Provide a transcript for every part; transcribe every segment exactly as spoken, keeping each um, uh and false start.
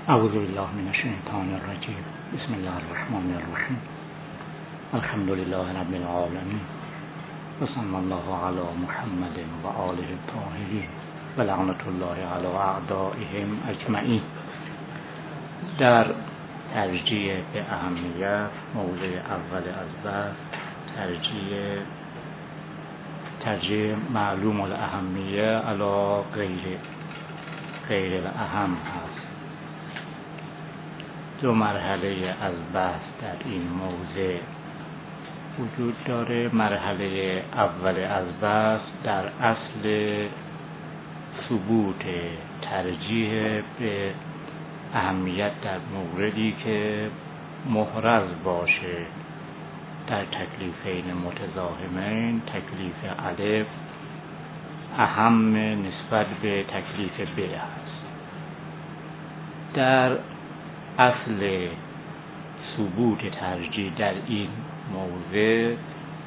اعوذ بالله من الشیطان الرجیم. بسم الله الرحمن الرحیم. الحمد لله رب العالمین و صلی الله علی محمد و آله الطاهرین و لعنت الله علی اعدائهم اجمعین. در ترجیح به اهمیت، موضع اول از بحث ترجیح ترجیح معلوم الاهمیه علی غیر غیر الاهم هست. دو مرحله از بحث در این موضع وجود داره. مرحله اول از بحث در اصل ثبوت ترجیح به اهمیت در موردی که محرز باشه در تکلیفین متزاحمین. تکلیف الف اهم نسبت به تکلیف ب است. در اصل ثبوت ترجیح در این موضع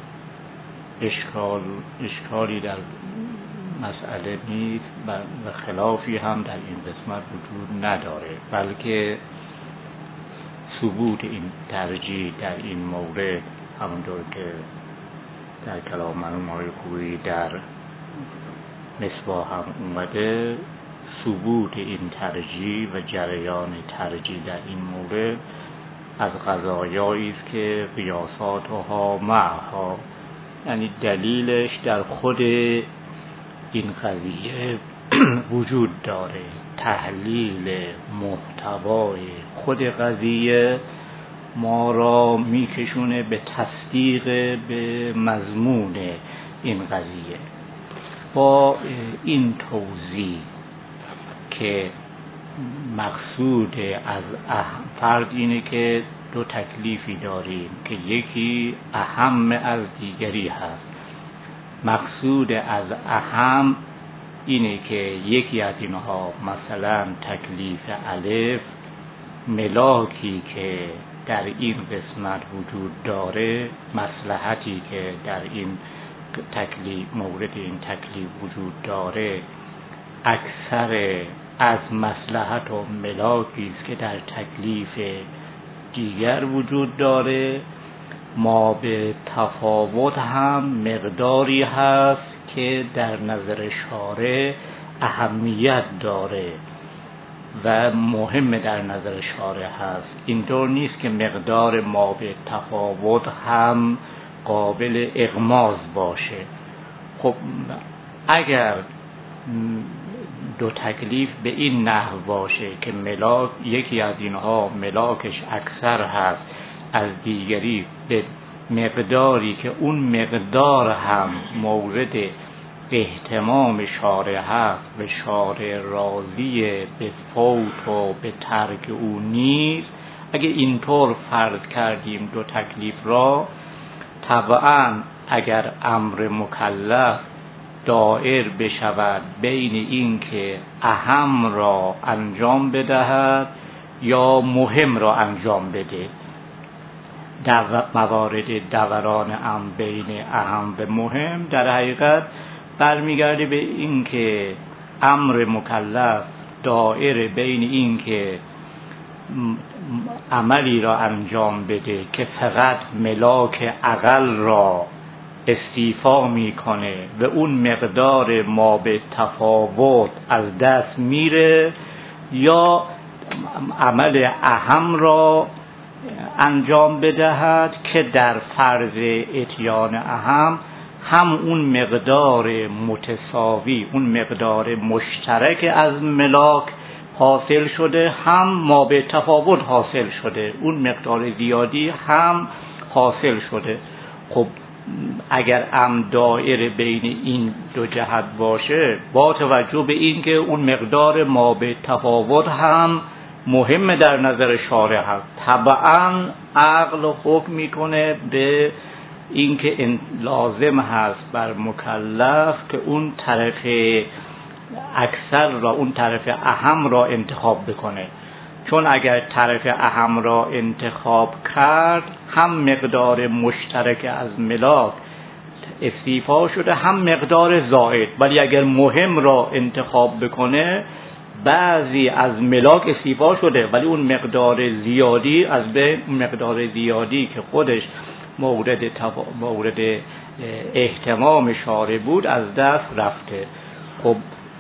اشکال اشکالی در مسئله نیست و خلافی هم در این قسمت وجود نداره، بلکه ثبوت این ترجیح در این مورد همونطور که در کلام مرحوم آقای خویی در مصباح هم اومده، ثبوت این ترجیح و جریان ترجیح در این مورد از قضایایی است که قیاساتها معها، یعنی دلیلش در خود این قضیه وجود داره. تحلیل محتوای خود قضیه ما را میکشونه به تصدیق به مضمون این قضیه. با این توضیح که مقصود از اهم فرض اینه که دو تکلیفی داریم که یکی اهم از دیگری هست. مقصود از اهم اینه که یکی از اینها، مثلا تکلیف الف، ملاکی که در این قسمت وجود داره، مصلحتی که در این تکلیف مورد این تکلیف وجود داره، اکثر از مصلحت و ملاکی است که در تکلیف دیگر وجود داره. ما به تفاوت هم مقداری هست که در نظر شارع اهمیت داره و مهم در نظر شارع هست. اینطور نیست که مقدار ما به تفاوت هم قابل اغماض باشه. خب اگر دو تکلیف به این نحو باشه که ملاک یکی از اینها ملاکش اکثر هست از دیگری به مقداری که اون مقدار هم مورد اهتمام شارع هست و شارع راضی به فوت و به ترک او نیست، اگه اینطور فرض کردیم دو تکلیف را، طبعا اگر امر مکلف دائر بشود بین این که اهم را انجام بدهد یا مهم را انجام بده، در موارد دوران امر بین اهم و مهم در حقیقت برمیگرده به این که امر مکلف دائر بین این که عملی را انجام بده که فقط ملاک اقل را استیفا میکنه و اون مقدار ما به تفاوت از دست میره، یا عمل اهم را انجام بدهد که در فرض اتیان اهم هم اون مقدار متساوی، اون مقدار مشترک از ملاک حاصل شده، هم ما به تفاوت حاصل شده، اون مقدار زیادی هم حاصل شده. خب اگر ام دائره بین این دو جهت باشه، با توجه به این که اون مقدار ما به تفاوت هم مهم در نظر شارع هست، طبعا عقل حکم میکنه به این که لازم هست بر مکلف که اون طرف اکثر را، اون طرف اهم را انتخاب بکنه. چون اگر طرف اهم را انتخاب کرد، هم مقدار مشترک از ملاک استیفا شده، هم مقدار زائد. ولی اگر مهم را انتخاب بکنه، بعضی از ملاک استیفا شده ولی اون مقدار زیادی از به مقدار زیادی که خودش مورد تفا... مورد اهتمام شارع بود از دست رفته. خب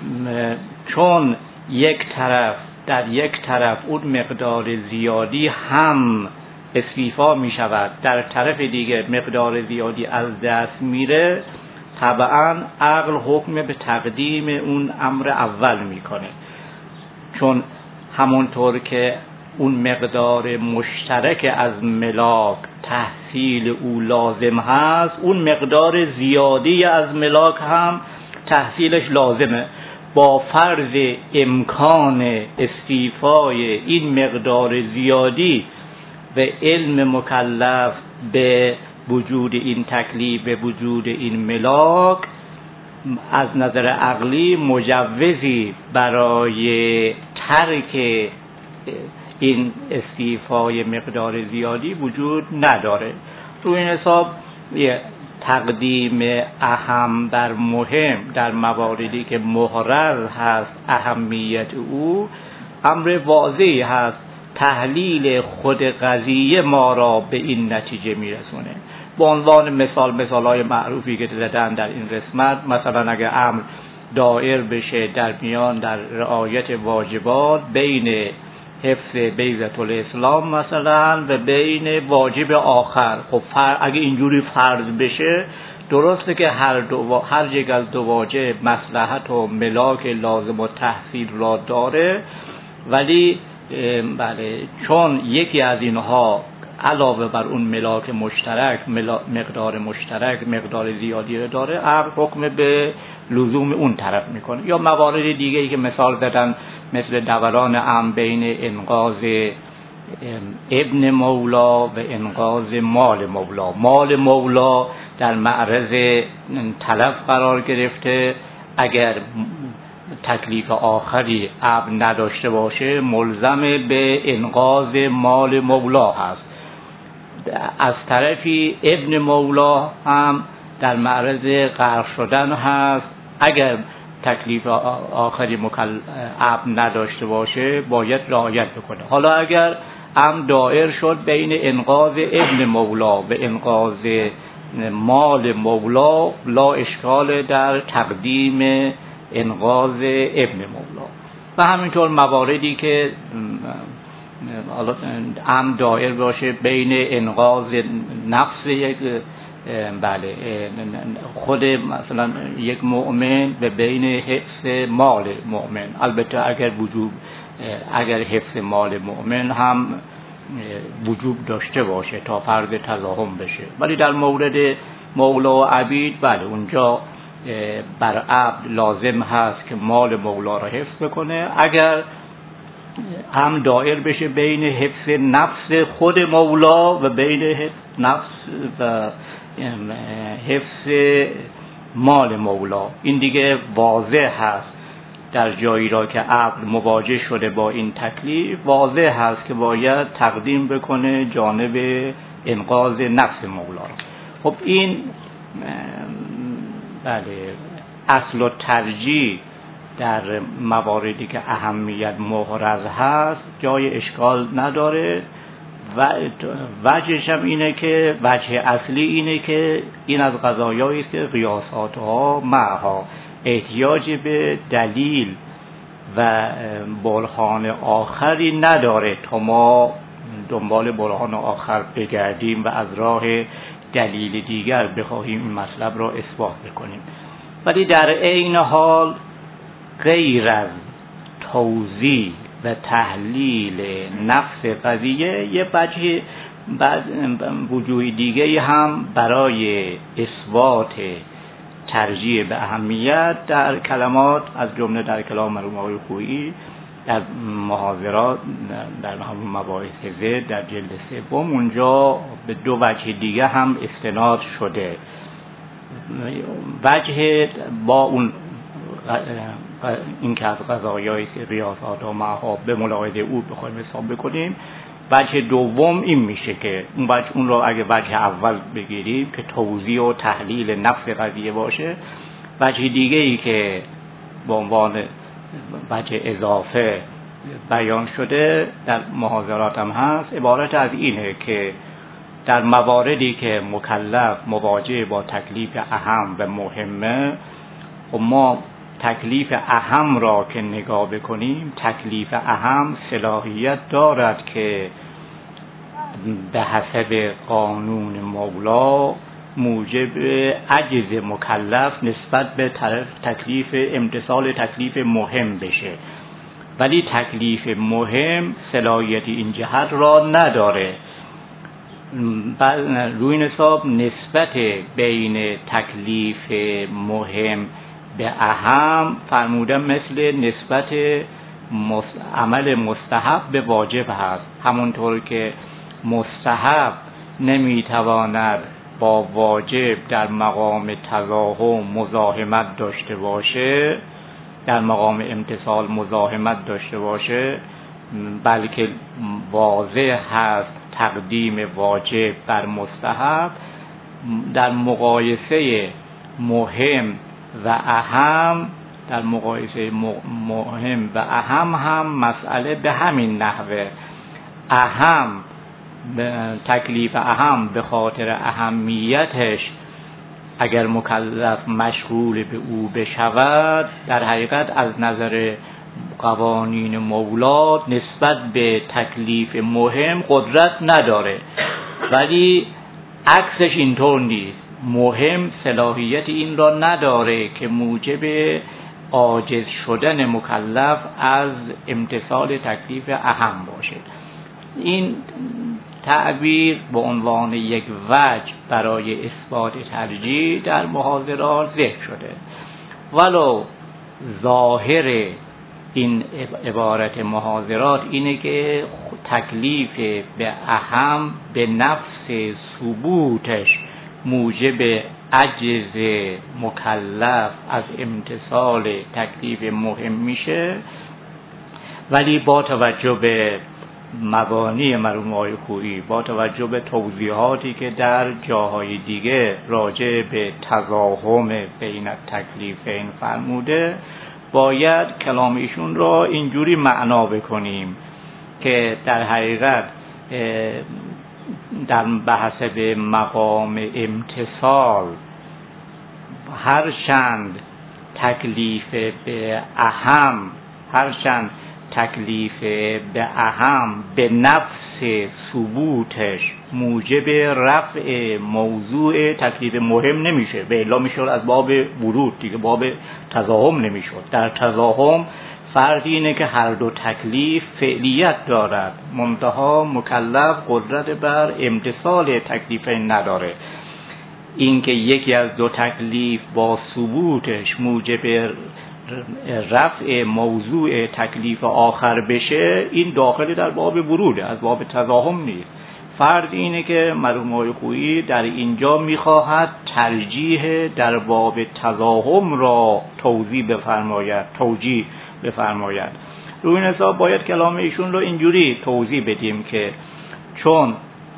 چون یک طرف در یک طرف اون مقدار زیادی هم استیفا می شود، در طرف دیگه مقدار زیادی از دست میره، طبعا عقل حکم به تقدیم اون امر اول میکنه، چون همونطور که اون مقدار مشترک از ملاک تحصیل او لازم هست، اون مقدار زیادی از ملاک هم تحصیلش لازمه. با فرض امکان استیفای این مقدار زیادی و علم مکلف به وجود این تکلیف، به وجود این ملاک، از نظر عقلی مجوزی برای ترک این استیفای مقدار زیادی وجود نداره. تو این حساب تقدیم اهم بر مهم در مواردی که محرر هست اهمیت او، امر واضحی هست. تحلیل خود قضیه ما را به این نتیجه میرسونه. به عنوان مثال، مثالهای معروفی که زدن در این قسمت، مثلا اگر امر دایر بشه در میان در رعایت واجبات بین حفظ بیضة الاسلام مثلا و بین واجب آخر، خب اگه اینجوری فرض بشه، درسته که هر دو هر یک از دو واجب مصلحت و ملاک لازم و تحصیل را داره، ولی بله چون یکی از اینها علاوه بر اون ملاک مشترک مقدار مشترک مقدار زیادی رو داره، عقل حکم به لزوم اون طرف میکنه. یا موارد دیگه ای که مثال زدن مثل دوران امر بین انقاذ ابن مولا و انقاذ مال مولا. مال مولا در معرض تلف قرار گرفته، اگر تکلیف آخری ابن نداشته باشه ملزم به انقاذ مال مولا هست. از طرفی ابن مولا هم در معرض غرق شدن هست، اگر تکلیف آخری مکلف ابن نداشته باشه باید رعایت بکنه. حالا اگر امر دایر شد بین انقاذ ابن مولا و انقاذ مال مولا، لا اشکال در تقدیم انقاذ ابن مولا. و همینطور مواردی که حالا امر دایر باشه بین انقاذ نفس یک بله خود مثلا یک مؤمن و بین حفظ مال مؤمن، البته اگر وجوب اگر حفظ مال مؤمن هم وجوب داشته باشه تا فرض تضاهم بشه، ولی در مورد مولا و عبید بله اونجا بر عبد لازم هست که مال مولا را حفظ بکنه. اگر هم دایر بشه بین حفظ نفس خود مولا و بین حفظ نفس و حفظ مال مولا، این دیگه واضح هست. در جایی را که عقل مواجه شده با این تکلیف، واضح هست که باید تقدیم بکنه جانب انقاذ نفس مولا. خب این بله اصل و ترجیح در مواردی که اهمیت محرز هست جای اشکال نداره. و وجهش هم اینه که وجه اصلی اینه که این از قضایایی است که قیاساتها معها احتیاج به دلیل و برهان آخری نداره تا ما دنبال برهان آخر بگردیم و از راه دلیل دیگر بخواهیم این مطلب را اثبات بکنیم. ولی در عین حال غیر از توضیح و تحلیل نفس قضیه یه وجه وجوه دیگه هم برای اثبات ترجیح به اهمیت در کلمات، از جمله در کلام مرحوم آقای خویی در محاضرات در همون مباحث زد در جلد سوم اونجا به دو وجه دیگه هم استناد شده. وجه با اون این که از قضایایی که ریاضات و معها به ملاحظه او بخوایم حساب بکنیم، وجه دوم این میشه که اون وجه اون رو اگه وجه اول بگیریم که توضیح و تحلیل نفس قضیه باشه، وجه دیگه ای که به عنوان وجه اضافه بیان شده در محاضرات هم هست، عبارت از اینه که در مواردی که مکلف مواجه با تکلیف اهم و مهمه، و ما تکلیف اهم را که نگاه بکنیم، تکلیف اهم صلاحیت دارد که به حسب قانون مولا موجب عجز مکلف نسبت به تکلیف امتثال تکلیف مهم بشه، ولی تکلیف مهم صلاحیت این جهت را نداره. روی حساب نسبت بین تکلیف مهم به اهم فرمودن مثل نسبت عمل مستحب به واجب هست. همونطور که مستحب نمیتواند با واجب در مقام تزاحم مزاحمت داشته باشه، در مقام امتثال مزاحمت داشته باشه، بلکه واضح هست تقدیم واجب بر مستحب. در مقایسه مهم و اهم در مقایسه مهم و اهم هم مسئله به همین نحوه. اهم تکلیف اهم به خاطر اهمیتش اگر مکلف مشغول به او بشود، در حقیقت از نظر قوانین مولا نسبت به تکلیف مهم قدرت نداره، ولی عکسش اینطور نیست. مهم صلاحیت این را نداره که موجب عاجز شدن مکلف از امتثال تکلیف اهم باشه. این تعبیر به عنوان یک وجه برای اثبات ترجیح در محاضرات ذکر شده، ولو ظاهر این عبارت محاضرات اینه که تکلیف به اهم به نفس ثبوتش موجب عجز مکلف از امتثال تکلیف مهم میشه، ولی با توجه به مبانی مرحوم آقای خویی، با توجه به توضیحاتی که در جاهای دیگه راجع به تزاحم بین تکلیفین فرموده، باید کلام ایشون را اینجوری معنا بکنیم که در حقیقت در بحث به مقام امتثال هرچند تکلیف به اهم هرچند تکلیف به اهم به نفس ثبوتش موجب رفع موضوع تکلیف مهم نمیشه، به الا میشه از باب ورود دیگه، باب تزاحم نمیشد. در تزاحم فرض اینه که هر دو تکلیف فعلیت دارد، منتها مکلف قدرت بر امتثال تکلیفین نداره. اینکه یکی از دو تکلیف با ثبوتش موجب رفع موضوع تکلیف آخر بشه، این داخل در باب وروده، از باب تزاحم نیست. فرض اینه که مرحوم آقای خویی در اینجا میخواهد ترجیح در باب تزاحم را توضیح بفرماید، توجیه بفرماید. روی این حساب باید کلام ایشون رو اینجوری توضیح بدیم که چون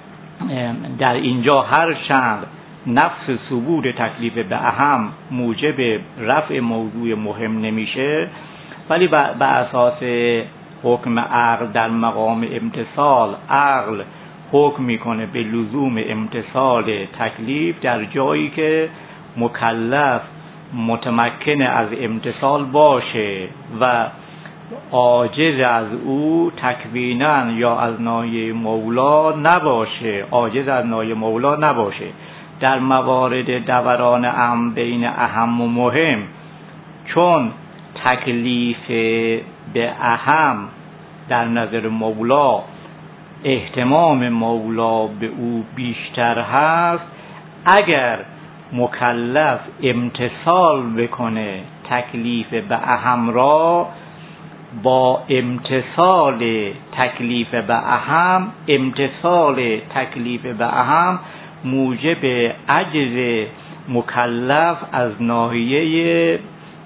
در اینجا هر چند نفس ثبوت تکلیف به اهم موجب رفع موضوع مهم نمیشه، ولی به اساس حکم عقل در مقام امتثال، عقل حکم میکنه به لزوم امتثال تکلیف در جایی که مکلف متمکن از امتثال باشه و عاجز از او تکویناً یا از ناحیه مولا نباشه، عاجز از ناحیه مولا نباشه. در موارد دوران امر بین اهم و مهم، چون تکلیف به اهم در نظر مولا اهتمام مولا به او بیشتر هست، اگر مکلف امتثال بکنه تکلیف به اهم را، با امتثال تکلیف به اهم امتثال تکلیف به اهم موجب عجز مکلف از ناحیه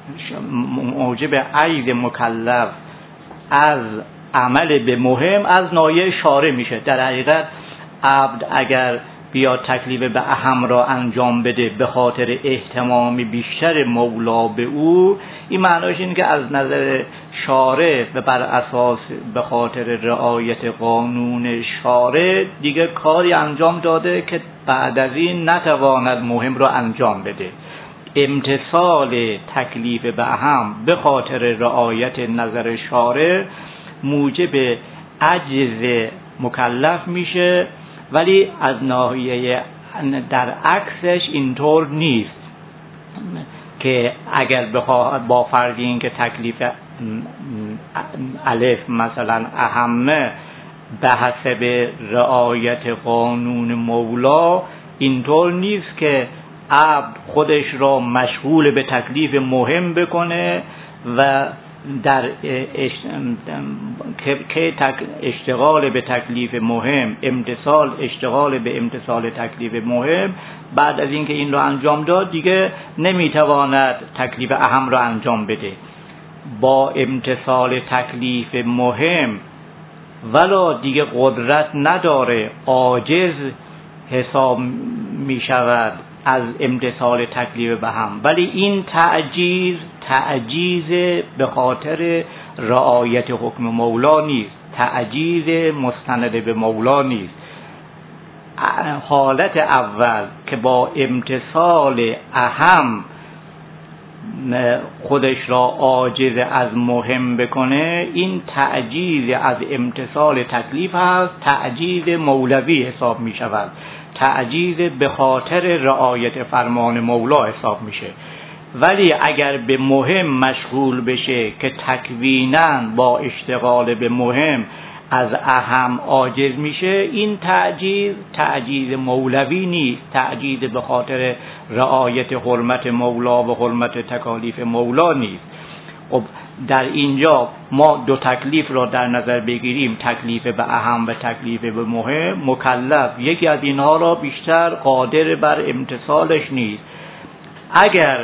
موجب عجز مکلف از عمل به مهم از ناحیه شارع میشه. در حقیقت عبد اگر بیا تکلیف به اهم را انجام بده به خاطر اهتمام بیشتر مولا به او، این معناش اینه که از نظر شارع و بر اساس به خاطر رعایت قانون شارع دیگه کاری انجام داده که بعد از این نتواند مهم را انجام بده. امتثال تکلیف به اهم به خاطر رعایت نظر شارع موجب عجز مکلف میشه، ولی از ناحیه در عکسش اینطور نیست که اگر بخواهد با فرض این که تکلیف الف مثلا اهمه به حسب رعایت قانون مولا، اینطور نیست که عبد خودش را مشغول به تکلیف مهم بکنه و در که اشتغال به تکلیف مهم، امتثال اشتغال به امتثال تکلیف مهم، بعد از اینکه این را انجام داد دیگه نمیتواند تکلیف اهم را انجام بده. با امتثال تکلیف مهم ولی دیگه قدرت نداره، عاجز حساب می شود از امتثال تکلیف به هم، ولی این تعجیز تعجیز به خاطر رعایت حکم مولا نیست، تعجیز مستند به مولا نیست. حالت اول که با امتثال اهم خودش را عاجز از مهم بکنه، این تعجیز از امتثال تکلیف هست، تعجیز مولوی حساب می شود، تعجیز به خاطر رعایت فرمان مولا حساب میشه. ولی اگر به مهم مشغول بشه که تکویناً با اشتغال به مهم از اهم عاجز میشه، این تعجیز تعجیز مولوی نیست، تعجیز به خاطر رعایت حرمت مولا و حرمت تکالیف مولا نیست. خب در اینجا ما دو تکلیف را در نظر بگیریم، تکلیف به اهم و تکلیف به مهم. مکلف یکی از اینها را بیشتر قادر بر امتثالش نیست. اگر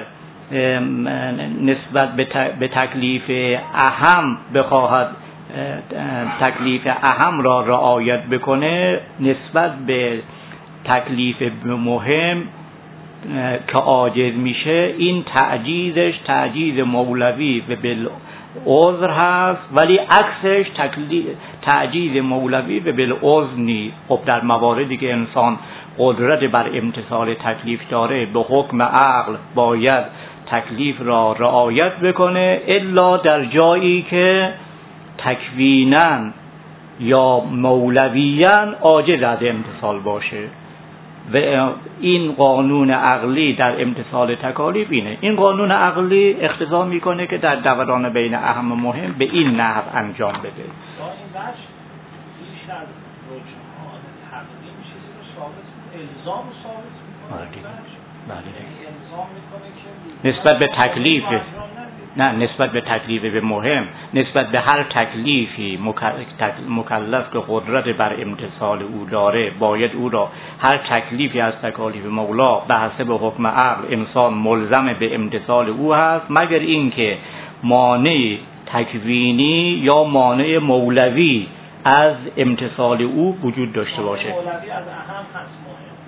نسبت به تکلیف اهم بخواهد تکلیف اهم را رعایت بکنه، نسبت به تکلیف مهم که عاجز میشه، این تعجیزش تعجیز مولوی و بالعذر هست، ولی عکسش تعجیز مولوی و بالعذر نیست. خب در مواردی که انسان قدرت بر امتثال تکلیف داره، به حکم عقل باید تکلیف را رعایت بکنه، الا در جایی که تکویناً یا مولویاً عاجز از امتثال باشه. و این قانون عقلی در امتثال تکالیف اینه. این قانون عقلی اقتضا میکنه که در دوران بین اهم و مهم به این نحو انجام بده. این بخش بیش از رجحان تقدیم چیزی رو ثابت میکنه، الزام ثابت میکنه. بله. الزام میکنه که نسبت به تکلیف، نه نسبت به تکلیف به مهم، نسبت به هر تکلیفی مکلف که قدرت بر امتثال او داره، باید او را هر تکلیفی از تکالیف مولا به حسب حکم عقل انسان ملزم به امتثال او هست، مگر اینکه مانع تکوینی یا مانع مولوی از امتثال او وجود داشته باشه. مولوی از اهم هست،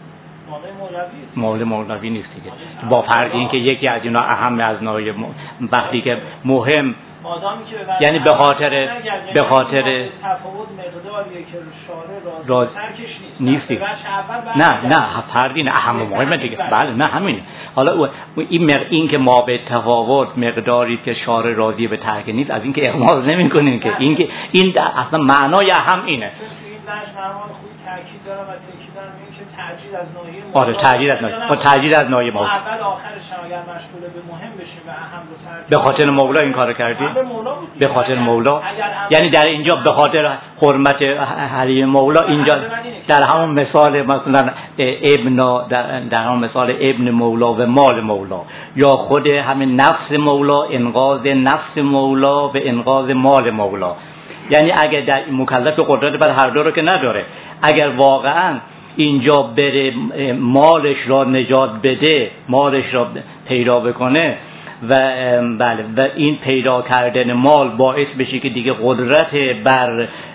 مولوی مولوی نیست دیگه، با فرق این که یکی از اینا اهم از نوع وقتی که مهم، یعنی به خاطر به خاطر تفاوت مقداریه که شارع راز ترکش نیست دیگه. نه نه فرق این اهم و مهمه دیگه. بله نه همین. حالا این مق... این که ما به تفاوت مقداری که شارع راضی به ترک نیست، از این که اغماض نمی‌کنیم که این که این اصلا معنای اهم اینه. این بخش فرمان خوب تاکید داره و تاکید داره که تعجیل از ناحیه مولا. آره تعجیل از ناحیه، با تعجیل از ناحیه مولا. اول آخرش اگر مشغول به مهم بشیم و اهم رو ترک، به خاطر مولا این کارو کردی؟ به خاطر مولا. یعنی در اینجا به خاطر حرمت حریم مولا، اینجا در همون مثال مثلا ابن در, در همون مثال ابن مولا و مال مولا، یا خود همین نفس مولا، انقاذ نفس مولا و انقاذ مال مولا. یعنی اگر در مکلف قدرت بر هر دو رو که نداره، اگر واقعا اینجا بره مالش را نجات بده، مالش را پیدا بکنه و بله و این پیدا کردن مال باعث بشه که دیگه قدرت بر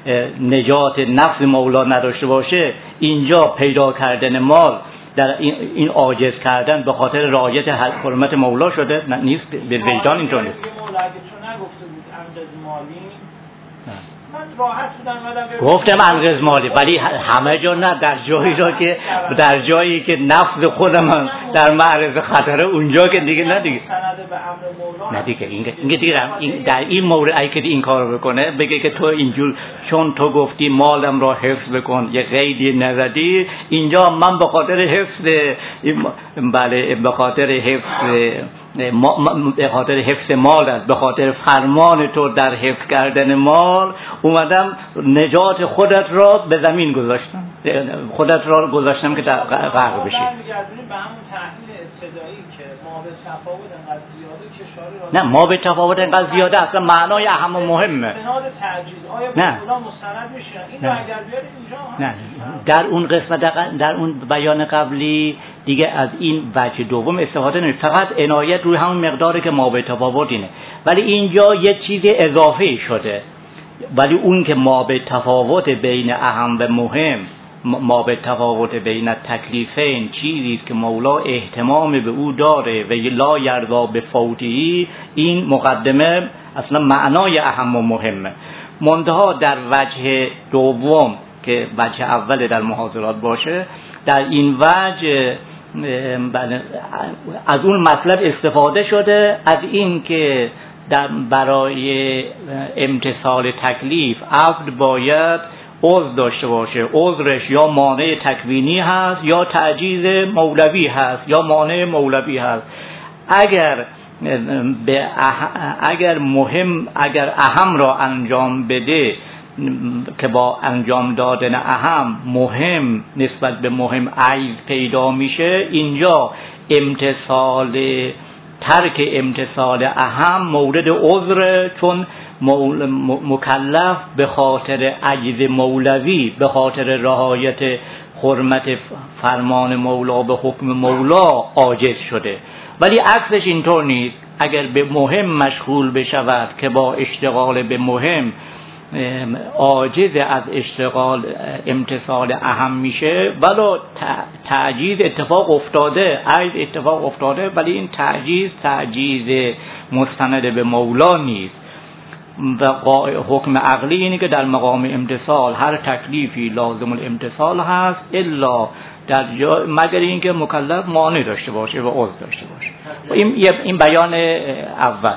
نجات نفس مولا نداشته باشه، اینجا پیدا کردن مال در این, این عاجز کردن به خاطر رعایت حرمت مولا شده؟ نه نیست، به وجدان اینطور نیست. مولا اگه چون نگفته بود امجد مالی من راحت بودم گفتم انقض مالی، ولی همه جا نه، در جایی را که در جایی که نفس خودم در معرض خطره اونجا که دیگه نه دیگه نه دیگه این دیگه در این مورد اگه این کارو بکنه بگه که تو اینجور چون تو گفتی مالم را حفظ بکن یه قیدی نزدی، اینجا من به خاطر حفظ بله به خاطر حفظ به خاطر حفظ مال، به خاطر فرمان تو در حفظ کردن مال اومدم نجات خودت را به زمین گذاشتم، خودت را گذاشتم که غرق بشی. به همون تحلیل ابتدایی که ما به تفاوت انقدر زیاده کشاری را نه ما به تفاوت انقدر زیاده اصلا معنای اهم و مهمه. سناد تعجیز آیا نه خدا مستند میشن این اگر بیاد اینجا نه در اون قسمت در اون بیان قبلی دیگه از این وجه دوم استفاده نمیشه، فقط عنایت روی همون مقداری که ما به تفاوت اینه، ولی اینجا یه چیز اضافه شده، ولی اون که ما به تفاوت بین اهم و مهم، ما به تفاوت بین تکلیفین چیزی که مولا اهتمام به او داره و لا یرضا به فوتی، این مقدمه اصلا معنای اهم و مهمه. منتها در وجه دوم که وجه اول در محاضرات باشه، در این وجه از اون مطلب استفاده شده، از این که در برای امتثال تکلیف عبد باید عذر داشته باشه، عذرش یا مانع تکوینی هست یا تعجیز مولوی هست یا مانع مولوی هست. اگر به اگر مهم اگر اهم را انجام بده که با انجام دادن اهم مهم نسبت به مهم عیب پیدا میشه، اینجا امتثال ترک امتثال اهم مورد عذر، چون مکلف به خاطر عجز مولوی، به خاطر رعایت حرمت فرمان مولا به حکم مولا عاجز شده. ولی عکسش اینطور نیست، اگر به مهم مشغول بشود که با اشتغال به مهم عاجز از اشتغال امتثال اهم میشه، ولی تعجیز اتفاق افتاده، عجز اتفاق افتاده، ولی این تعجیز تعجیز مستند به مولا نیست. و حکم عقلی اینه که در مقام امتثال هر تکلیفی لازم الامتثال هست الا در جا مگر اینکه مکلف مانع داشته باشه و عذر داشته باشه. و این این بیان اول.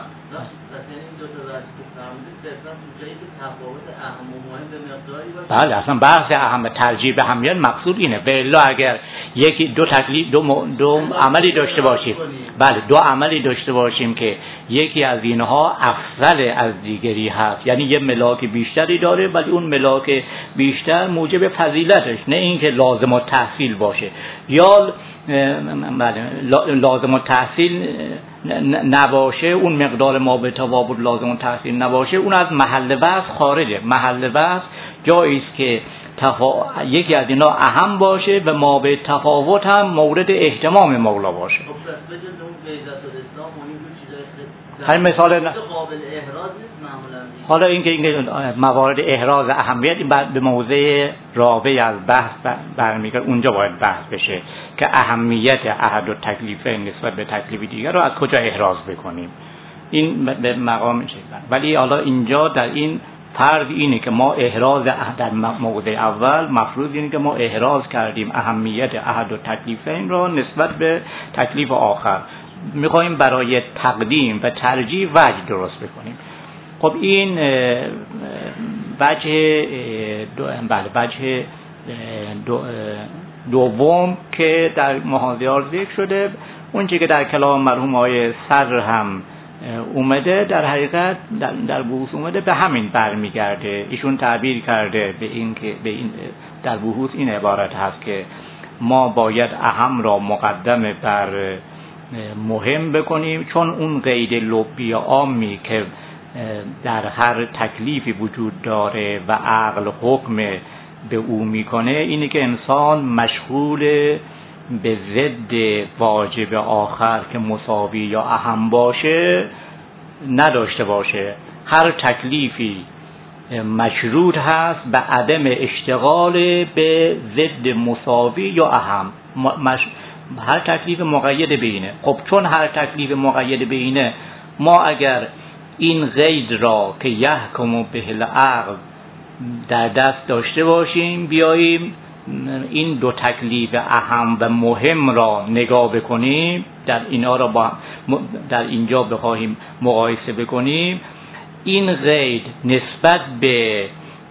بله اصلا بحث اهم ترجیح به همیت مقصود اینه. به الا اگر یکی دو تکلیف دو, م... دو عملی داشته باشیم، بله دو عملی داشته باشیم که یکی از اینها افضل از دیگری هست، یعنی یه ملاک بیشتری داره ولی اون ملاک بیشتر موجب فضیلتش، نه اینکه لازم التحصیل باشه، یا بله لازم التحصیل نباشه، اون مقدار ما به تفاوت لازم التحصیل نباشه، اون از محل بحث خارجه. محل بحث جایی است که تفا... یکی از اینا اهم باشه و ما به تفاوت هم مورد اهتمام مولا باشه. هر مثال نه حالا اینکه این موارد احراز اهمیت به موضع رابع از بحث برمیگرده، اونجا باید بحث بشه که اهمیت احد و تکلیفه نسبت به تکلیف دیگر رو از کجا احراز بکنیم، این به مقام چه. ولی حالا اینجا در این فرض اینه که ما احراز در موضع اول مفروض اینه که ما احراز کردیم اهمیت احد و تکلیفین را نسبت به تکلیف آخر، میخوایم برای تقدیم و ترجیح وجه درست بکنیم. خب این وجه دو بله وجه دو دوم که در محاضرات ذکر شده، اون چیزی که در کلام مرحوم آقای سر هم اومده در حقیقت در, در بحوث اومده به همین برمیگرده. ایشون تعبیر کرده به این که به این در بحوث این عبارت هست که ما باید اهم را مقدم بر مهم بکنیم، چون اون قید لبی عامی که در هر تکلیفی وجود داره و عقل حکم به او میکنه اینه که انسان مشغول به ضد واجب آخر که مساوی یا اهم باشه نداشته باشه. هر تکلیفی مشروط هست به عدم اشتغال به ضد مساوی یا اهم. مش... هر تکلیف مقید به اینه. خب چون هر تکلیف مقید به اینه، ما اگر این قید را که یحکم به العقل در دست داشته باشیم، بیاییم این دو تکلیف اهم و مهم را نگاه بکنیم، در اینا را با در اینجا بخواهیم مقایسه بکنیم، این قید نسبت به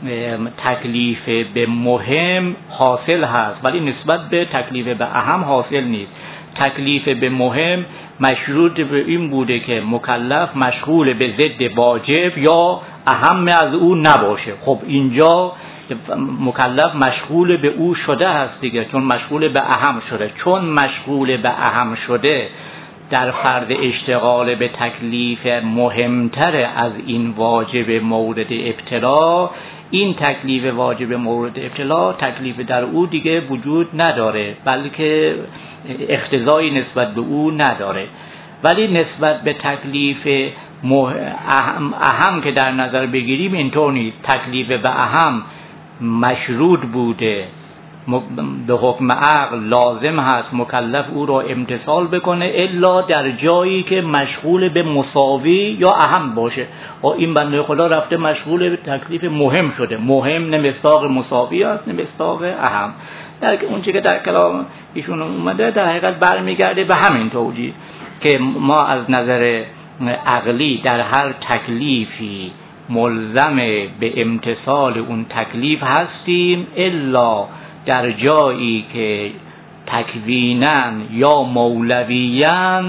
تکلیف به مهم حاصل هست ولی نسبت به تکلیف به اهم حاصل نیست. تکلیف به مهم مشروط به این بوده که مکلف مشغول به ضد واجب یا اهم از او نباشه. خب اینجا مکلف مشغول به او شده هست دیگه، چون مشغول به اهم شده. چون مشغول به اهم شده، در فرض اشتغال به تکلیف مهمتر از این واجب مورد ابتلا، این تکلیف واجب مورد ابتلا تکلیف در او دیگه وجود نداره، بلکه اقتضایی نسبت به او نداره. ولی نسبت به تکلیف اهم, اهم که در نظر بگیریم اینطور نیست. تکلیف به اهم مشروط بوده، به حکم عقل لازم هست مکلف او را امتثال بکنه، الا در جایی که مشغول به مساوی یا اهم باشه. و این بنده خدا رفته مشغول به تکلیف مهم شده. مهم نه مصداق مساوی است نه مصداق اهم. در اون چیزی که در کلام ایشون اومده در حقیقت برمیگرده به همین توجیه که ما از نظر عقلی در هر تکلیفی ملزم به امتثال اون تکلیف هستیم، الا در جایی که تکویناً یا مولویاً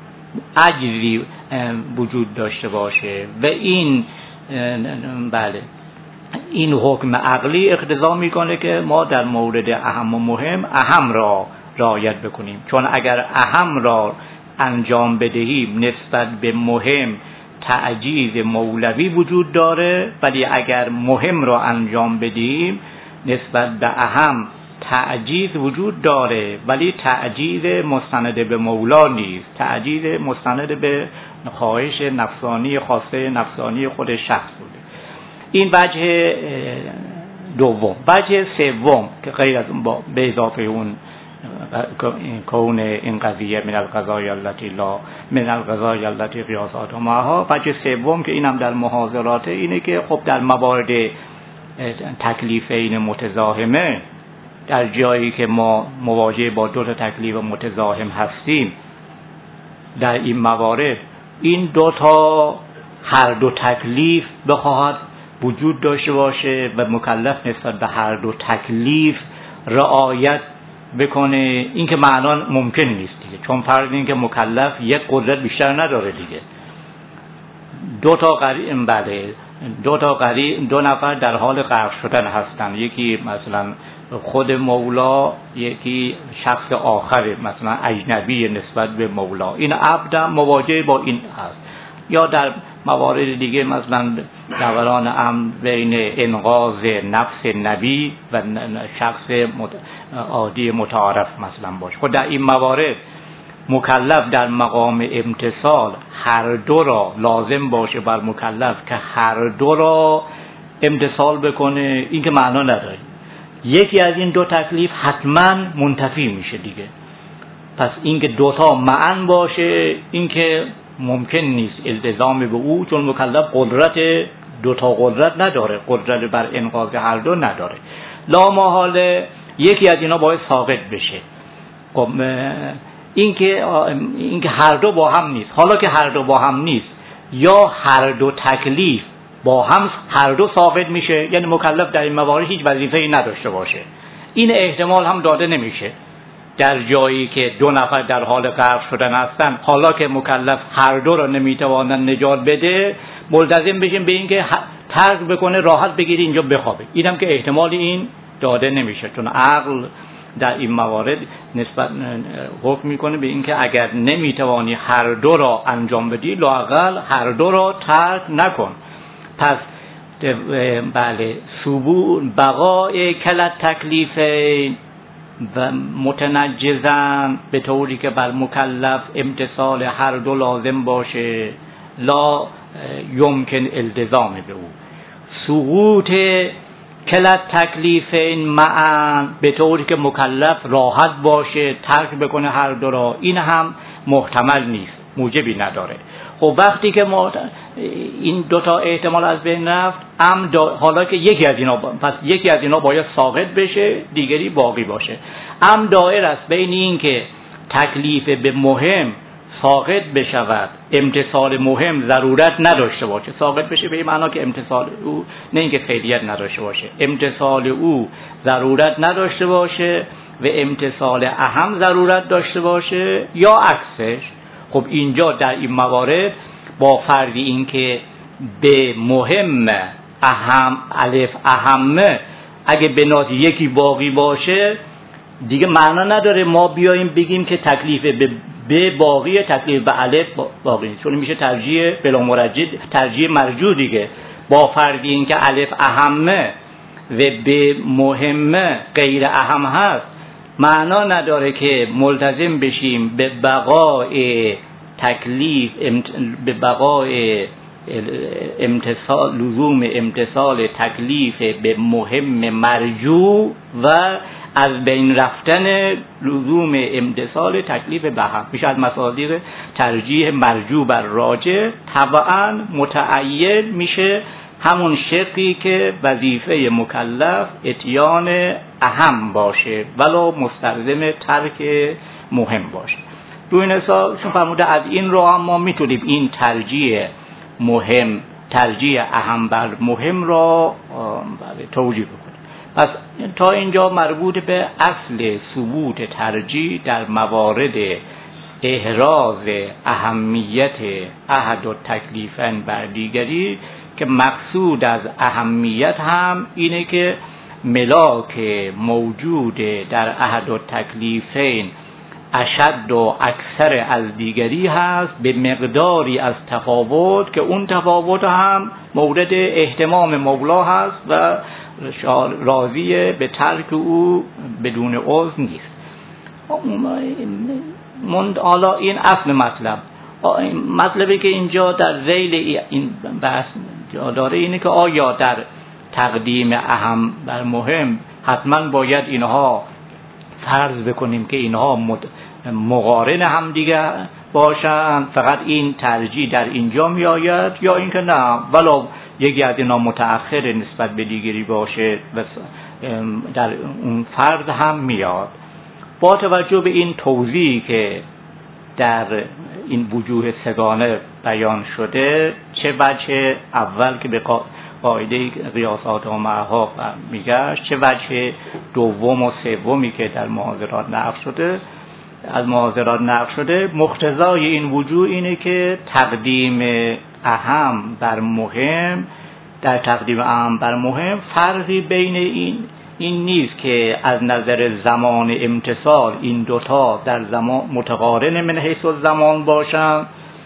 عجزی وجود داشته باشه و این بله این حکم عقلی اقتضا میکنه که ما در مورد اهم و مهم اهم را رعایت بکنیم. چون اگر اهم را انجام بدهیم نسبت به مهم تعجیز مولوی وجود داره، ولی اگر مهم را انجام بدهیم نسبت به اهم تعجیز وجود داره، ولی تعجیز مستند به مولا نیست، تعجیز مستند به خواهش نفسانی خاصه نفسانی خود شخص بوده. این وجه دوم. وجه سوم که غیر از اون با به اضافه اون کون این قضیه من القضایا التي لا من القضایا التي قیاسات معها، وجه سوم که اینم در محاضرات اینه که خب در موارد تکلیفین متزاحمه، در جایی که ما مواجه با دو تا تکلیف متزاحم هستیم، در این موارد این دو تا هر دو تکلیف بخواهد وجود داشته باشه و مکلف نسبت به هر دو تکلیف رعایت بکنه، این که معنا ممکن نیست دیگه، چون فرض این که مکلف یک قدرت بیشتر نداره دیگه. دو تا قریب بله دو تا قریب دو نفر در حال غرق شدن هستن، یکی مثلا خود مولا، یکی شخص آخر مثلا اجنبی نسبت به مولا، این عبد هم مواجه با این هست. یا در موارد دیگه مثلا دوران امر بین انقاذ نفس نبی و شخص عادی متعارف مثلا باشه. خود در این موارد مکلف در مقام امتثال هر دو را لازم باشه بر مکلف که هر دو را امتثال بکنه، این که معنا نداره. یکی از این دو تکلیف حتما منتفی میشه دیگه. پس این که دوتا معن باشه این که ممکن نیست التزام به او، چون مکلف قدرت دوتا قدرت نداره، قدرت بر انقاذ هر دو نداره. لا محاله یکی از اینا باید ساقط بشه. خب این که این که هر دو با هم نیست. حالا که هر دو با هم نیست یا هر دو تکلیف با هم هر دو ساقط میشه، یعنی مکلف در این موارد هیچ وظیفه‌ای نداشته باشه. این احتمال هم داده نمیشه. در جایی که دو نفر در حال غرق شدن هستن، حالا که مکلف هر دو را نمیتوانن نجات بده، ملتزم بشیم به این که ترک بکنه، راحت بگیری اینجا بخوابه. اینم که احتمال این داده نمیشه، چون عقل در این موارد نسبت حکم میکنه به این که اگر نمیتوانی هر دو را انجام بدی، لااقل هر دو را ترک نکن. پس بله ثبوت بقای کل تکلیفین و متنجزن به طوری که بر مکلف امتثال هر دو لازم باشه، لا یمکن التزام به او. سقوط کلا تکلیفین معا به طوری که مکلف راحت باشه ترک بکنه هر دو را، این هم محتمل نیست، موجبی نداره. خب وقتی که ما این دوتا احتمال از بین رفت، ام حالا که یکی از اینا پس یکی از اینا باید ساقط بشه، دیگری باقی باشه. ام دائر است بین این که تکلیف به مهم ساقط بشود، امتصال مهم ضرورت نداشته باشه. ساقط بشه به این معنا که امتصال او نه اینکه فعلیت نداشته باشه، امتصال او ضرورت نداشته باشه و امتصال اهم ضرورت داشته باشه یا عکسش. خب اینجا در این موارد با فرض این که به مهم اهم الف اهمه اگه به ناظر یکی باقی باشه دیگه معنا نداره ما بیاییم بگیم که تکلیف به به باقی تکلیف به الف باقی، چون میشه ترجیح بلا مرجح، ترجیح مرجوح دیگه. با فرض این که الف اهمه و به مهمه غیر اهم هست، معنا نداره که ملتزم بشیم به بقای تکلیف به بقای امتصال لزوم امتصال تکلیف به مهم مرجوع و از بین رفتن لزوم امتصال تکلیف به هم. میشه از مصادیق ترجیح مرجوع بر راجح طبعا متعین میشه همون شقی که وظیفه مکلف اتیان اهم باشه ولو مستلزم ترک مهم باشه. دو این حساب چون فرموده از این رو هم ما میتونیم این ترجیح مهم ترجیح اهم بر مهم را توجیه بکنیم. پس تا اینجا مربوط به اصل ثبوت ترجیح در موارد احراز اهمیت احد و تکلیفن بر دیگری، که مقصود از اهمیت هم اینه که ملاک موجود در احد و تکلیفین اشد و اکثر از دیگری هست به مقداری از تفاوت که اون تفاوت هم مورد اهتمام مولا هست و راضی به ترک او بدون عذر نیست. مند حالا این اصل مطلب. مطلبی که اینجا در ذیل این بحث جا داره اینه که آیا در تقدیم اهم بر مهم حتما باید اینها فرض بکنیم که اینها مقارن هم دیگه باشن، فقط این ترجیح در اینجا می آید، یا اینکه نه ولو یکی از اینا متأخر نسبت به دیگری باشه و در اون فرض هم میاد. با توجه به این توضیحی که در این وجوه سگانه بیان شده، چه وجه اول که به قاعده قیاسات و معها میگشت، چه وجه دوم و سومی که در محاضرات نقل شده از محاضرات نقل شده، مقتضای این وجوه اینه که تقدیم اهم بر مهم در تقدیم اهم بر مهم فرقی بین این این نیست که از نظر زمان امتصال این دوتا در زمان متقارن من حیث الزمان باشن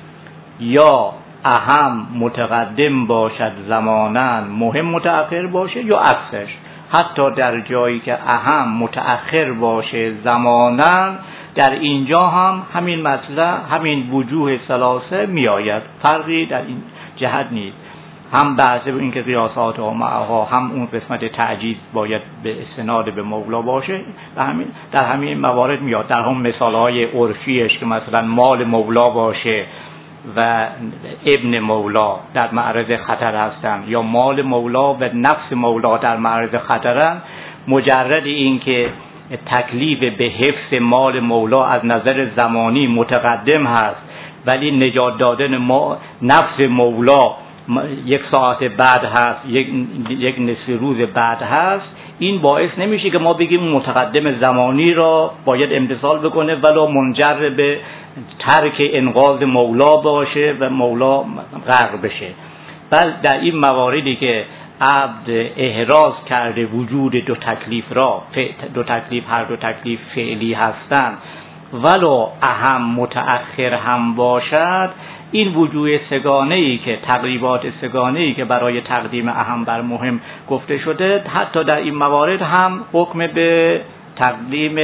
یا اهم متقدم باشد زماناً مهم متأخر باشه یا عکسش. حتی در جایی که اهم متأخر باشه زماناً در اینجا هم همین مطلب همین وجوه ثلاثه می آید، فرقی در این جهت نیست. هم بحث این که قیاسات و معها هم اون قسمت تعجیز باید به استناد به مولا باشه در همین در همین موارد میاد. در هم مثالهای عرفیش که مثلا مال مولا باشه و ابن مولا در معرض خطر هستن یا مال مولا و نفس مولا در معرض خطرن، مجرد این که تکلیف به حفظ مال مولا از نظر زمانی متقدم هست ولی نجات دادن ما نفس مولا یک ساعت بعد هست، یک, یک نصف روز بعد هست، این باعث نمیشه که ما بگیم متقدم زمانی را باید امتثال بکنه ولو منجر به ترک انقاذ مولا باشه و مولا غرق بشه. بل در این مواردی که عبد احراز کرده وجود دو تکلیف را، دو تکلیف هر دو تکلیف فعلی هستند ولو اهم متأخر هم باشد، این وجوه سگانه ای که تقریبات سگانه ای که برای تقدیم اهم بر مهم گفته شده، حتی در این موارد هم حکم به تقدیم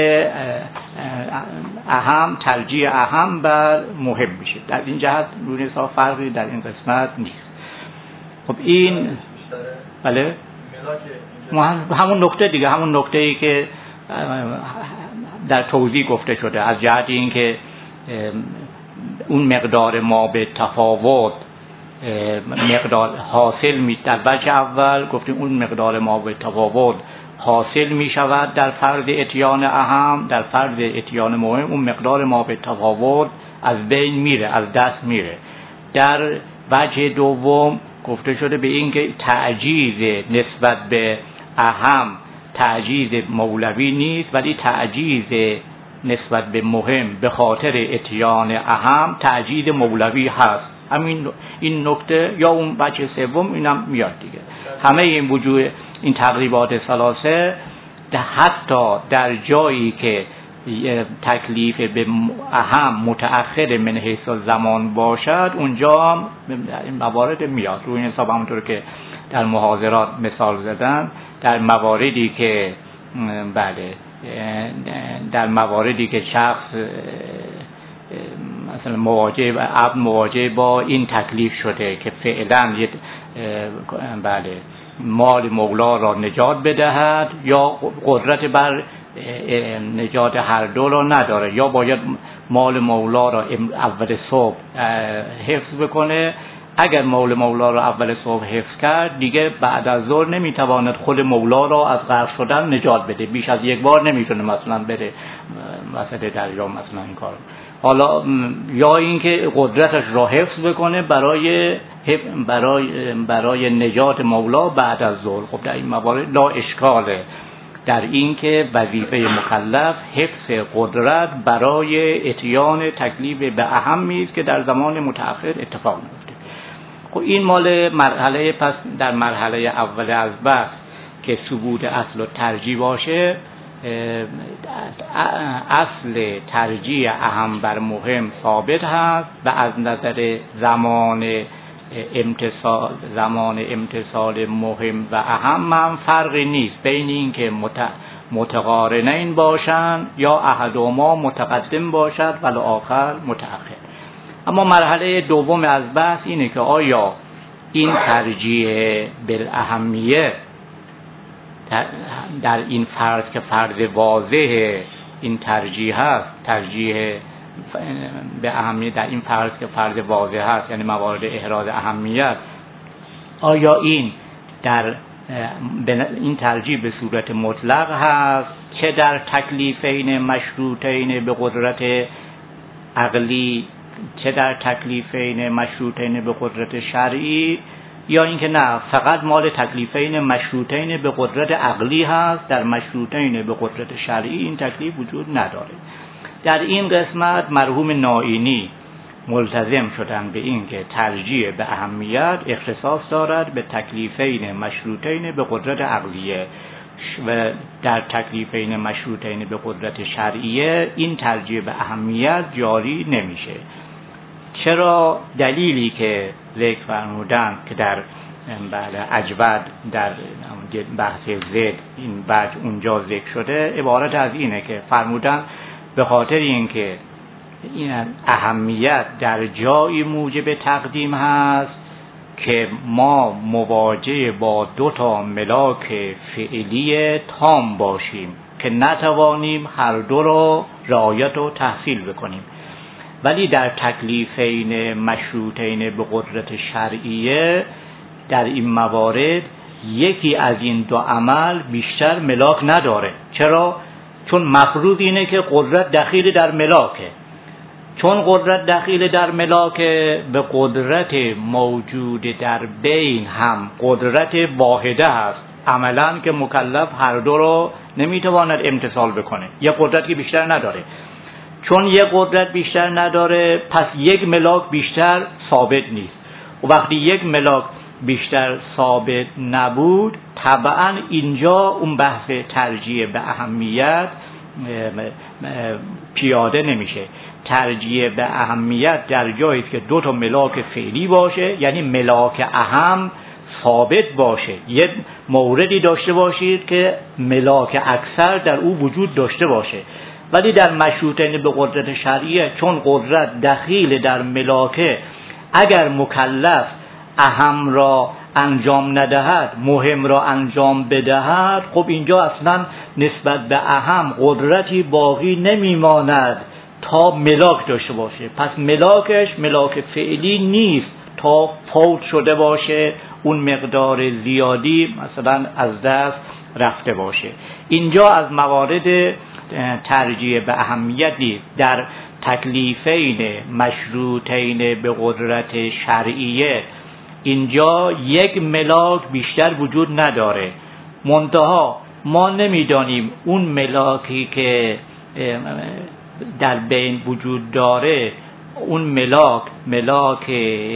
اهم ترجیح اهم بر مهم میشه. در این جهت روی حساب فرقی در این قسمت نیست. خب این بله همون نکته دیگه، همون نکته‌ای که در توضیح گفته شده از جهت اینکه اون مقدار ما به تفاوت مقدار حاصل می در وجه اول گفتیم اون مقدار ما به تفاوت حاصل می شود در فرض اتیان اهم، در فرض اتیان مهم اون مقدار ما به تفاوت از بین میره، از دست میره. در وجه دوم گفته شده به اینکه تعجیز نسبت به اهم تعجیز مولوی نیست، ولی تعجیز نسبت به مهم به خاطر اتیان اهم تعجیز مولوی هست. همین این نکته یا اون بچه سوم اینم میاد دیگه. همه این وجوه این تقریبات ثلاثه حتی در جایی که تکلیف به اهم متأخر من حیث الزمان باشد اونجا این موارد میاد. روی این حساب همونطور که در محاضرات مثال زدن، در مواردی که بله در مواردی که شخص مثلا مواجه عبد مواجه با این تکلیف شده که فعلا بله مال مولا را نجات بدهد یا قدرت بر نجات هر دو را نداره، یا باید مال مولا را اول صبح حفظ بکنه. اگر مال مولا را اول صبح حفظ کرد دیگه بعد از ظهر نمیتواند خود مولا را از غرق شدن نجات بده، بیش از یک بار نمیتونه مثلا بره مثلا دریا مثلا این کار. حالا یا اینکه قدرتش را حفظ بکنه برای برای برای نجات مولا بعد از ظهر. خب در این موارد لا اشکاله در این که وظیفه مکلف حفظ قدرت برای اتیان تکلیف به اهمی است که در زمان متأخر اتفاق میفته. خب این مال مرحله پس در مرحله اول از بحث که ثبوت اصل و ترجیح باشه، اصل ترجیح اهم بر مهم ثابت هست و از نظر زمان امتصال زمان امتصال مهم و اهم هم فرقی نیست بین این که متقارنین باشند یا احدهما متقدم باشد و آخر متأخر. اما مرحله دوم از بحث اینه که آیا این ترجیح بالاهمیه در این فرض که فرض واضح این ترجیح هست، ترجیح به اهمیت در این فرض که فرض واضح هست یعنی موارد احراز اهمیت، آیا این در این ترجیح به صورت مطلق هست چه در تکلیفین مشروطین به قدرت عقلی چه در تکلیفین مشروطین به قدرت شرعی، یا اینکه نه فقط مال تکلیفین مشروطین به قدرت عقلی هست، در مشروطین به قدرت شرعی این تکلیف وجود نداره. در این قسمت مرحوم نائینی ملتزم شدن به این که ترجیح به اهمیت اختصاص دارد به تکلیفین مشروطین به قدرت عقلیه و در تکلیفین مشروطین به قدرت شرعیه این ترجیح به اهمیت جاری نمیشه. چرا؟ دلیلی که ذکر فرمودن که در بله اجود در بحث زد این بعد اونجا ذکر شده عبارت از اینه که فرمودن به خاطر اینکه این اهمیت در جایی موجب تقدیم هست که ما مواجه با دو تا ملاک فعلی تام باشیم که نتوانیم هر دو را رعایت و تحصیل بکنیم، ولی در تکلیفین مشروطین به قدرت شرعیه در این موارد یکی از این دو عمل بیشتر ملاک نداره. چرا؟ چون مفروض اینه که قدرت دخیل در ملاکه. چون قدرت دخیل در ملاکه به قدرت موجود در بین هم قدرت واحده هست، عملاً که مکلف هر دو رو نمیتواند امتثال بکنه، یه قدرت که بیشتر نداره. چون یک قدرت بیشتر نداره پس یک ملاک بیشتر ثابت نیست و وقتی یک ملاک بیشتر ثابت نبود طبعا اینجا اون بحث ترجیح به اهمیت پیاده نمیشه. ترجیح به اهمیت در جایی که دو تا ملاک فعلی باشه، یعنی ملاک اهم ثابت باشه، یک موردی داشته باشید که ملاک اکثر در او وجود داشته باشه. ولی در مشروطین به قدرت شرعیه چون قدرت دخیل در ملاکه، اگر مکلف اهم را انجام ندهد مهم را انجام بدهد، خب اینجا اصلا نسبت به اهم قدرتی باقی نمیماند تا ملاک داشته باشه. پس ملاکش ملاک فعلی نیست تا فوت شده باشه، اون مقدار زیادی مثلا از دست رفته باشه. اینجا از موارد ترجیح به اهمیتی در تکلیفین مشروطین به قدرت شرعیه، اینجا یک ملاک بیشتر وجود نداره، منتها ما نمیدانیم اون ملاکی که در بین وجود داره اون ملاک ملاک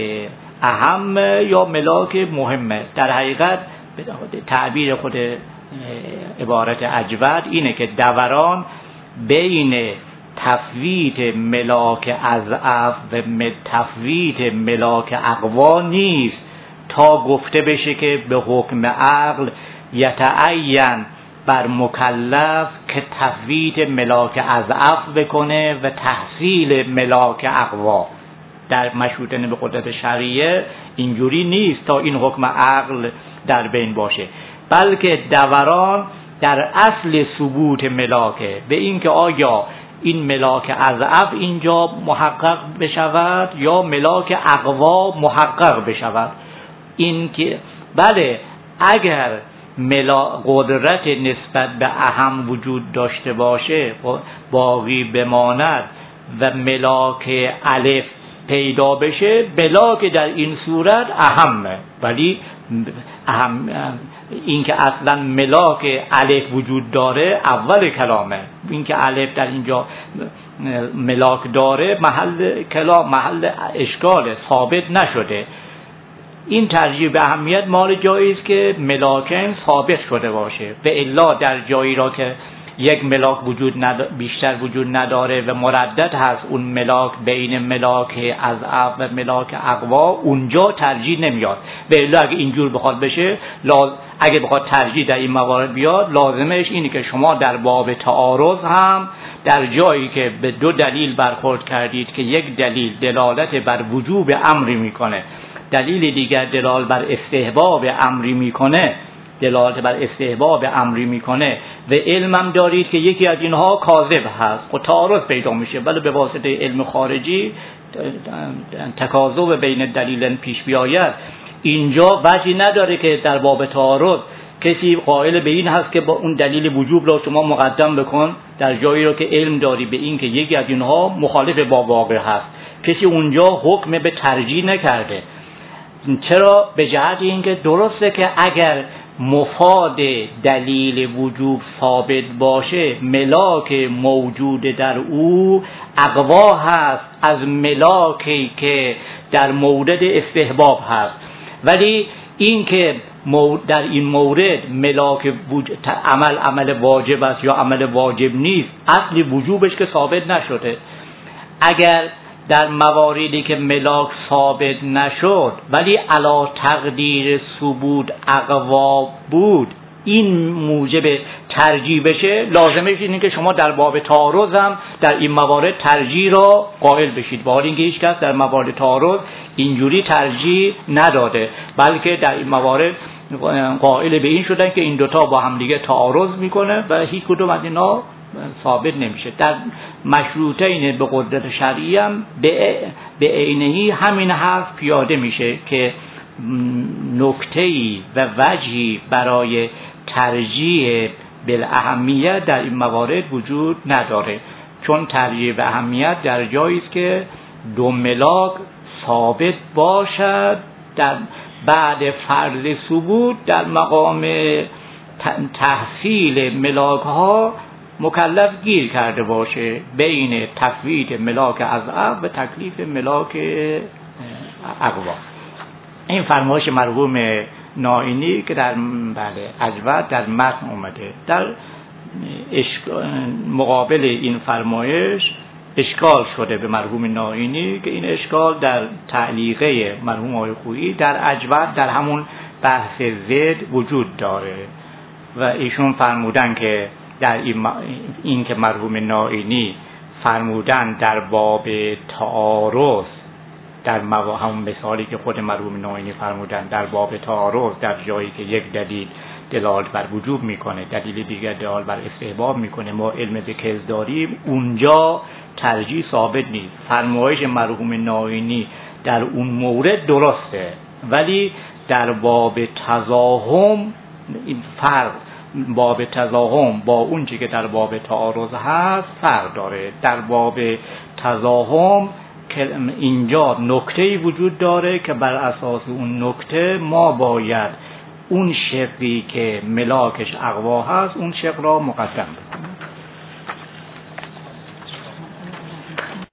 اهم یا ملاک مهمه. در حقیقت تعبیر خود عبارت اجود اینه که دوران بین تفویت ملاک اضعف و تفویت ملاک اقوا نیست تا گفته بشه که به حکم عقل یتعین بر مکلف که تفویت ملاک اضعف بکنه و تحصیل ملاک اقوا. در مشروطه به قدرت شرعیه اینجوری نیست تا این حکم عقل در بین باشه، بلکه دوران در اصل ثبوت ملاکه به این که آیا این ملاک اضعف اینجا محقق بشود یا ملاک اقوا محقق بشود. این که بله اگر ملا قدرت نسبت به اهم وجود داشته باشه باقی بماند و ملاک الف پیدا بشه، ملاک در این صورت اهمه، ولی اهم این که اصلا ملاک الف وجود داره اول کلامه. این که الف در اینجا ملاک داره محل کلام محل اشکاله، ثابت نشده. این ترجیح به اهمیت مال جایی است که ملاکین ثابت شده باشه، و الا در جایی را که یک ملاک وجود ند... بیشتر وجود نداره و مردد هست اون ملاک بین ملاک اضعف و ملاک اقوا، اونجا ترجیح نمیاد. و الا اگه اینجور بخواد بشه لاز... اگه بخواد ترجیح در این موارد بیاد، لازمش اینه که شما در باب تعارض هم در جایی که به دو دلیل برخورد کردید که یک دلیل دلالت بر وجوب امری میکنه، دلیل دیگر دلالت بر استحباب امری میکنه دلالت بر استحباب امری میکنه و علمم دارید که یکی از اینها کاذب هست، خب تعارض پیدا میشه. ولی به واسطه علم خارجی تکاذب بین دلیلن پیش بیاید. اینجا وجهی نداره که در باب تعارض کسی قائل به این هست که با اون دلیل وجوب را شما مقدم بکن در جایی را که علم داری به این که یکی از اینها مخالف با واقع هست. کسی اونجا حکم به ترجیح نکرده. چرا؟ به جهت اینکه درسته که اگر مفاد دلیل وجوب ثابت باشه، ملاک موجود در او اقوا هست از ملاکی که در مورد استحباب هست. ولی این که در این مورد ملاک عمل عمل واجب است یا عمل واجب نیست، اصلی وجوبش که ثابت نشده. اگر در مواردی که ملاک ثابت نشد ولی علا تقدیر ثبوت اقوا بود، این موجب ترجیح بشه، لازمش اینه که شما در باب تعارض هم در این موارد ترجیح را قائل بشید، با حال اینکه هیچ کس در موارد تعارض اینجوری ترجیح نداده، بلکه در این موارد قائل به این شدن که این دوتا با هم دیگه تعارض میکنه و هیچ کدوم از اینا ثابت نمیشه. در مشروطین به قدرت شرعی هم به عینه‌ای همین حرف پیاده میشه که نکته‌ای و وجهی برای ترجیح بالاهمیت در این موارد وجود نداره، چون ترجیح به اهمیت در جایی است که دو ملاک ثابت باشد، در بعد فرض ثبوت در مقام تحصیل ملاک ها مکلف گیر کرده باشه بین تفویت ملاک اضعف و تکلیف ملاک اقوا. این فرمایش مرحوم نائینی که در بله اجود در متن اومده. در مقابل این فرمایش اشکال شده به مرحوم نائینی که این اشکال در تعلیقه مرحوم آقای خویی در اجود در همون بحث زد وجود داره و ایشون فرمودن که در این, این که مرحوم نائینی فرمودن در باب تعارض در موا همون مثالی که خود مرحوم ناینی فرمودن در باب تعارض، در جایی که یک دلیل دلالت بر وجوب میکنه، دلیل دیگر دلالت بر استحباب میکنه، ما علم به کذب داریم، اونجا ترجیح ثابت نیست. فرمایش مرحوم ناینی در اون مورد درسته، ولی در باب تزاحم این فرق، باب تزاحم با اون چیزی که در باب تعارض هست فرق داره. در باب تزاحم اینجا نکته‌ای وجود داره که بر اساس اون نکته ما باید اون شقی که ملاکش اقوا هست اون شق را مقدم کنیم.